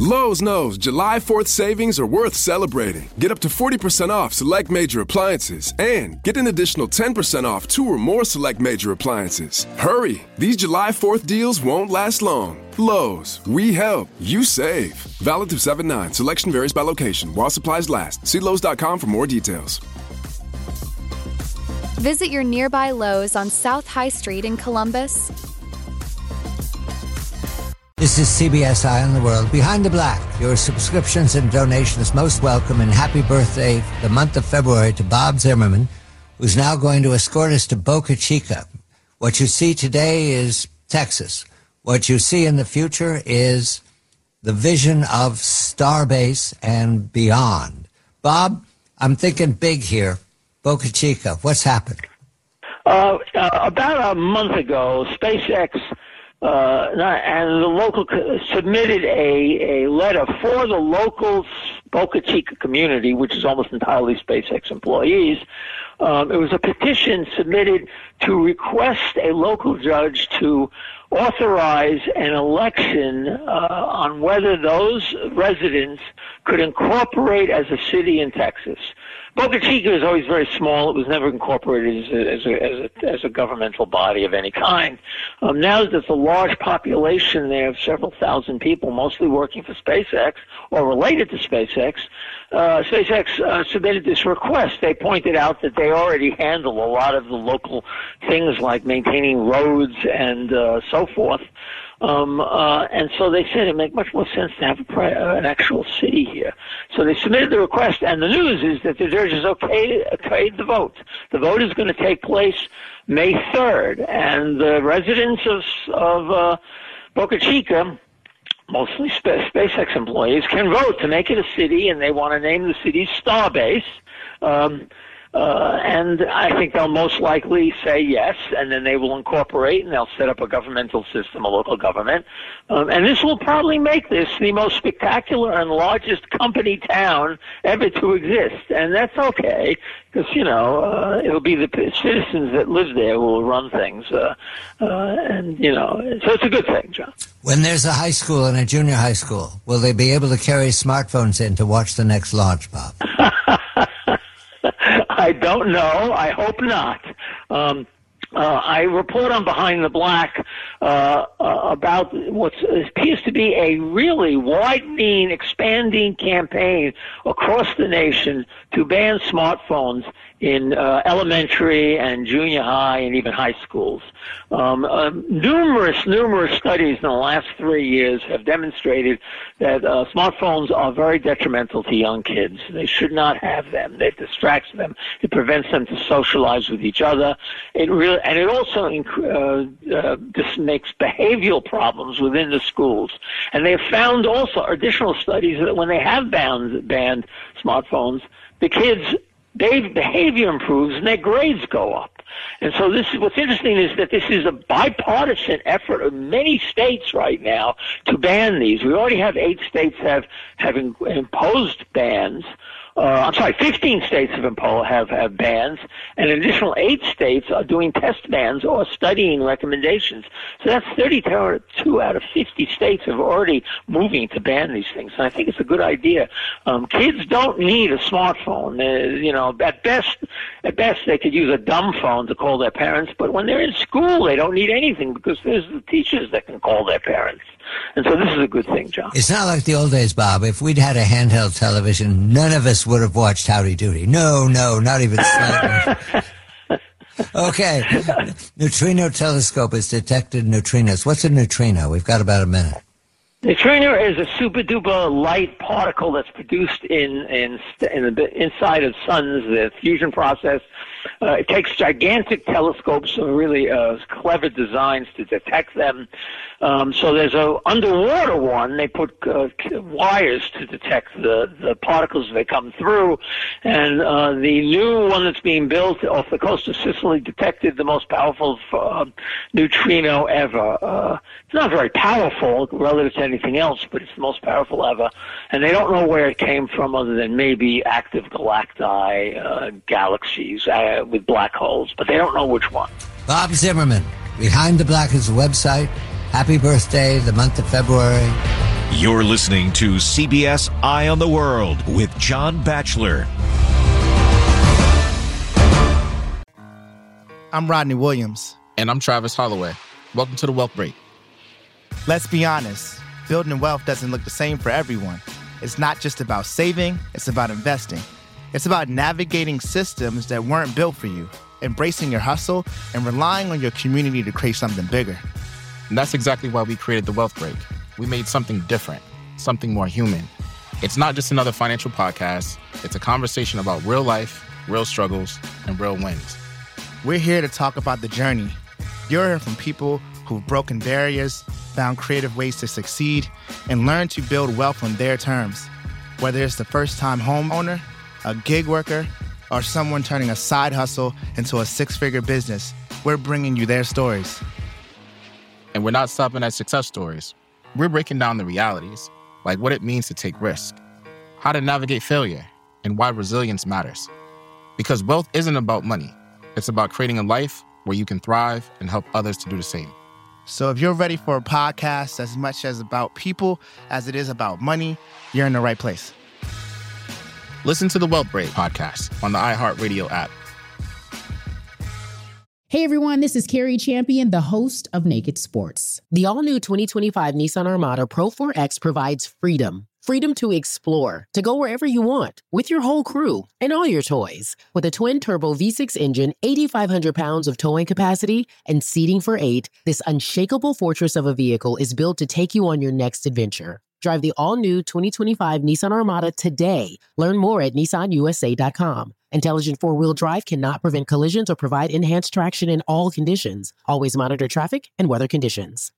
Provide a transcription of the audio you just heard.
Lowe's knows July 4th savings are worth celebrating. Get up to 40% off select major appliances and get an additional 10% off 2 or more select major appliances. Hurry! These July 4th deals won't last long. Lowe's, we help, you save. Valid through 7/9. Selection varies by location. While supplies last. See Lowe's.com for more details. Visit your nearby Lowe's on South High Street in Columbus. This is CBS Eye on the World. Behind the Black, your subscriptions and donations most welcome, and happy birthday the month of February to Bob Zimmerman, who's now going to escort us to Boca Chica. What you see today is Texas. What you see in the future is the vision of Starbase and beyond. Bob, I'm thinking big here. Boca Chica, what's happened? About a month ago, SpaceX and the local submitted a letter for the local Boca Chica community, which is almost entirely SpaceX employees. It was a petition submitted to request a local judge to authorize an election on whether those residents could incorporate as a city in Texas. Boca Chica is always very small. It was never incorporated as a governmental body of any kind. Now that there's a large population there of several thousand people, mostly working for SpaceX or related to SpaceX, SpaceX submitted this request. They pointed out that they already handle a lot of the local things like maintaining roads and so forth. And so they said it'd make much more sense to have an actual city here. So they submitted the request, and the news is that the judge has okayed the vote. The vote is going to take place May 3rd, and the residents of Boca Chica, mostly SpaceX employees, can vote to make it a city, and they want to name the city Starbase. And I think they'll most likely say yes, and then they will incorporate, and they'll set up a governmental system, a local government. And this will probably make this the most spectacular and largest company town ever to exist. And that's okay, because, it'll be the citizens that live there who will run things. So it's a good thing, John. When there's a high school and a junior high school, will they be able to carry smartphones in to watch the next launch, Bob? I don't know. I hope not. I report on Behind the Black about what appears to be a really widening, expanding campaign across the nation to ban smartphones in elementary and junior high and even high schools. Numerous studies in the last 3 years have demonstrated that smartphones are very detrimental to young kids. They should not have them. It distracts them. It prevents them to socialize with each other. It also just makes behavioral problems within the schools. And they have found also additional studies that when they have banned smartphones, the kids' behavior improves and their grades go up. And so what's interesting is that this is a bipartisan effort of many states right now to ban these. We already have 8 states have imposed bans. 15 states have bans, and an additional 8 states are doing test bans or studying recommendations. So that's 32 out of 50 states have already moving to ban these things. And I think it's a good idea. Kids don't need a smartphone. At best they could use a dumb phone to call their parents, but when they're in school, they don't need anything because there's the teachers that can call their parents. And so this is a good thing, John. It's not like the old days, Bob. If we'd had a handheld television, none of us would have watched Howdy Doody. No, not even slightly. Okay. Neutrino telescope has detected neutrinos. What's a neutrino? We've got about a minute. Neutrino is a super-duper light particle that's produced in the inside of suns, the fusion process. It takes gigantic telescopes and really clever designs to detect them. So there's a underwater one. They put wires to detect the particles as they come through. And the new one that's being built off the coast of Sicily detected the most powerful neutrino ever. It's not very powerful relative to anything else, but it's the most powerful ever. And they don't know where it came from other than maybe active galacti, galaxies with black holes, but they don't know which one. Bob Zimmerman, Behind the Black is the website. Happy birthday, the month of February. You're listening to CBS Eye on the World with John Batchelor. I'm Rodney Williams. And I'm Travis Holloway. Welcome to the Wealth Break. Let's be honest, building wealth doesn't look the same for everyone. It's not just about saving, it's about investing. It's about navigating systems that weren't built for you, embracing your hustle, and relying on your community to create something bigger. And that's exactly why we created the Wealth Break. We made something different, something more human. It's not just another financial podcast. It's a conversation about real life, real struggles, and real wins. We're here to talk about the journey. You'll hear from people who've broken barriers, found creative ways to succeed, and learned to build wealth on their terms. Whether it's the first-time homeowner, a gig worker, or someone turning a side hustle into a six-figure business, we're bringing you their stories. And we're not stopping at success stories. We're breaking down the realities, like what it means to take risk, how to navigate failure, and why resilience matters. Because wealth isn't about money. It's about creating a life where you can thrive and help others to do the same. So if you're ready for a podcast as much as about people as it is about money, you're in the right place. Listen to the Wealth Break podcast on the iHeartRadio app. Hey everyone, this is Carrie Champion, the host of Naked Sports. The all-new 2025 Nissan Armada Pro 4X provides freedom. Freedom to explore, to go wherever you want, with your whole crew and all your toys. With a twin-turbo V6 engine, 8,500 pounds of towing capacity, and seating for 8, this unshakable fortress of a vehicle is built to take you on your next adventure. Drive the all-new 2025 Nissan Armada today. Learn more at nissanusa.com. Intelligent four-wheel drive cannot prevent collisions or provide enhanced traction in all conditions. Always monitor traffic and weather conditions.